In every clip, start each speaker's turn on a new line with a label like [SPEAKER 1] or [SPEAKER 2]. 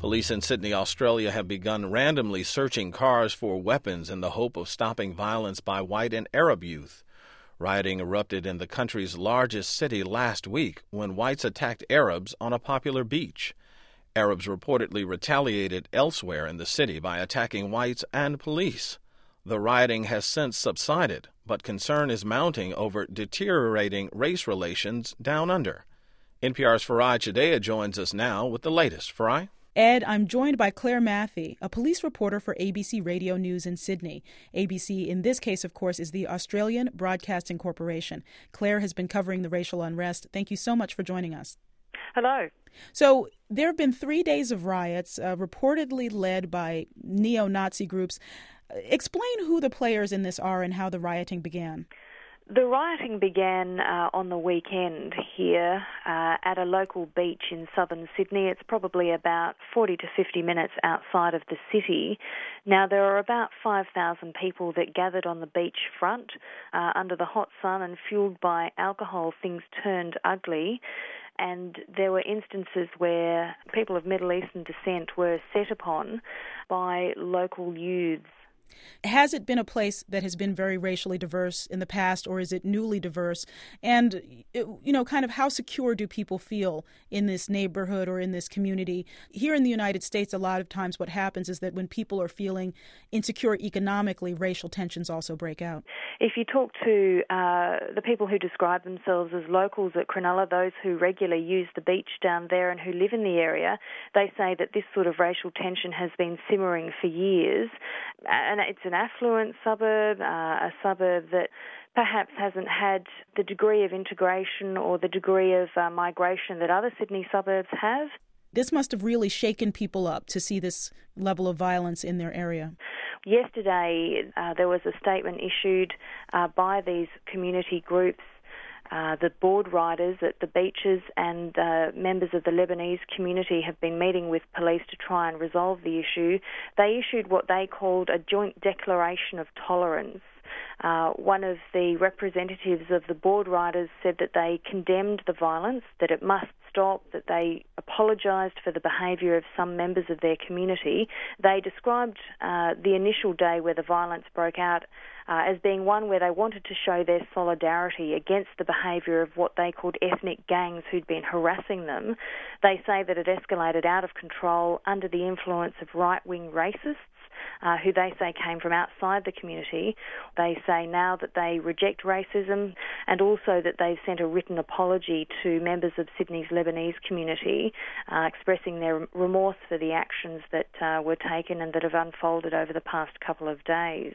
[SPEAKER 1] Police in Sydney, Australia have begun randomly searching cars for weapons in the hope of stopping violence by white and Arab youth. Rioting erupted in the country's largest city last week when whites attacked Arabs on a popular beach. Arabs reportedly retaliated elsewhere in the city by attacking whites and police. The rioting has since subsided, but concern is mounting over deteriorating race relations down under. NPR's Farai Chideya joins us now with the latest. Farai?
[SPEAKER 2] Ed, I'm joined by Claire Matthey, a police reporter for ABC Radio News in Sydney. ABC, in this case, of course, is the Australian Broadcasting Corporation. Claire has been covering the racial unrest. Thank you so much for joining us.
[SPEAKER 3] Hello.
[SPEAKER 2] So there have been 3 days of riots, reportedly led by neo-Nazi groups. Explain who the players in this are and how the rioting began.
[SPEAKER 3] The rioting began on the weekend here at a local beach in southern Sydney. It's probably about 40 to 50 minutes outside of the city. Now, there are about 5,000 people that gathered on the beach front under the hot sun, and fueled by alcohol, things turned ugly. And there were instances where people of Middle Eastern descent were set upon by local youths.
[SPEAKER 2] Has it been a place that has been very racially diverse in the past, or is it newly diverse? And, kind of how secure do people feel in this neighborhood or in this community? Here in the United States, a lot of times what happens is that when people are feeling insecure economically, racial tensions also break out.
[SPEAKER 3] If you talk to the people who describe themselves as locals at Cronulla, those who regularly use the beach down there and who live in the area, they say that this sort of racial tension has been simmering for years. And it's an affluent suburb, a suburb that perhaps hasn't had the degree of integration or the degree of migration that other Sydney suburbs have.
[SPEAKER 2] This must have really shaken people up to see this level of violence in their area.
[SPEAKER 3] Yesterday, there was a statement issued by these community groups, the board riders at the beaches and members of the Lebanese community have been meeting with police to try and resolve the issue. They issued what they called a joint declaration of tolerance. One of the representatives of the board riders said that they condemned the violence, that it must stop, that they apologised for the behaviour of some members of their community. They described the initial day where the violence broke out as being one where they wanted to show their solidarity against the behaviour of what they called ethnic gangs who'd been harassing them. They say that it escalated out of control under the influence of right-wing racists, who they say came from outside the community. They say now that they reject racism, and also that they've sent a written apology to members of Sydney's Lebanese community, expressing their remorse for the actions that were taken and that have unfolded over the past couple of days.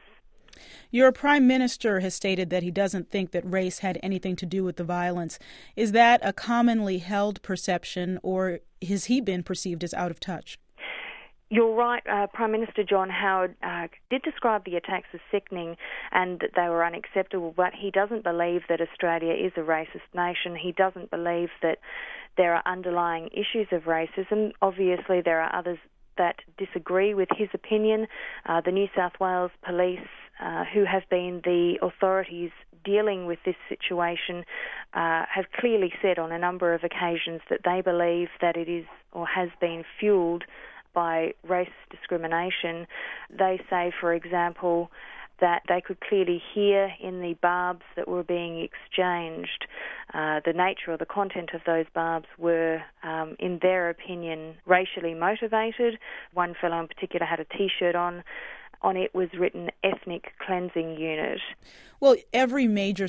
[SPEAKER 2] Your Prime Minister has stated that he doesn't think that race had anything to do with the violence. Is that a commonly held perception, or has he been perceived as out of touch?
[SPEAKER 3] You're right. Prime Minister John Howard did describe the attacks as sickening and that they were unacceptable, but he doesn't believe that Australia is a racist nation. He doesn't believe that there are underlying issues of racism. Obviously, there are others that disagree with his opinion. The New South Wales Police, who have been the authorities dealing with this situation, have clearly said on a number of occasions that they believe that it is or has been fuelled by race discrimination. They say, for example, that they could clearly hear in the barbs that were being exchanged. The nature or the content of those barbs were, in their opinion, racially motivated. One fellow in particular had a T-shirt on. On it was written Ethnic Cleansing Unit.
[SPEAKER 2] Well, every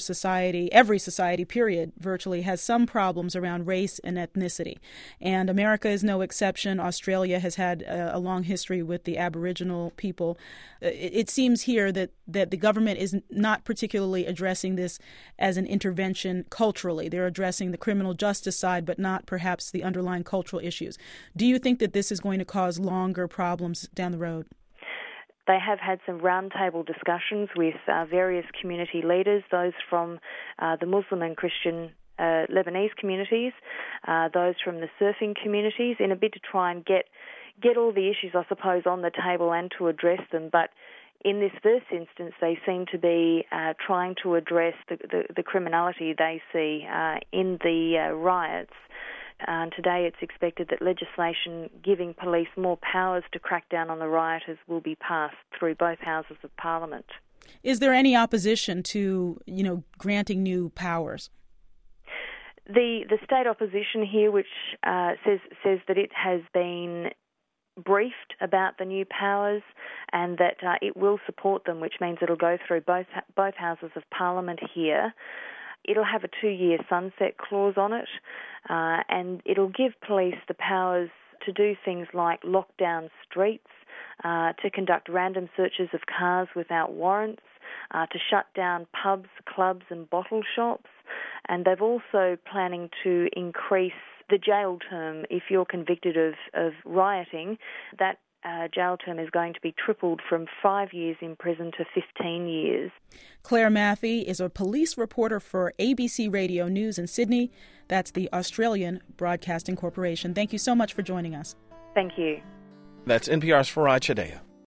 [SPEAKER 2] society, period, virtually has some problems around race and ethnicity. And America is no exception. Australia has had a long history with the Aboriginal people. It seems here that the government is not particularly addressing this as an intervention culturally. They're addressing the criminal justice side, but not perhaps the underlying cultural issues. Do you think that this is going to cause longer problems down the road?
[SPEAKER 3] They have had some roundtable discussions with various community leaders, those from the Muslim and Christian Lebanese communities, those from the surfing communities, in a bid to try and get all the issues, I suppose, on the table and to address them. But in this first instance, they seem to be trying to address the criminality they see in the riots. And today it's expected that legislation giving police more powers to crack down on the rioters will be passed through both houses of Parliament.
[SPEAKER 2] Is there any opposition to, granting new powers?
[SPEAKER 3] The state opposition here, which says that it has been briefed about the new powers and that it will support them, which means it'll go through both houses of Parliament here. It'll have a 2-year sunset clause on it, and it'll give police the powers to do things like lock down streets, to conduct random searches of cars without warrants, to shut down pubs, clubs and bottle shops. And they're also planning to increase the jail term if you're convicted of rioting. That jail term is going to be tripled from 5 years in prison to 15 years.
[SPEAKER 2] Claire Mathie is a police reporter for ABC Radio News in Sydney. That's the Australian Broadcasting Corporation. Thank you so much for joining us.
[SPEAKER 3] Thank you.
[SPEAKER 1] That's NPR's Farai Chideya.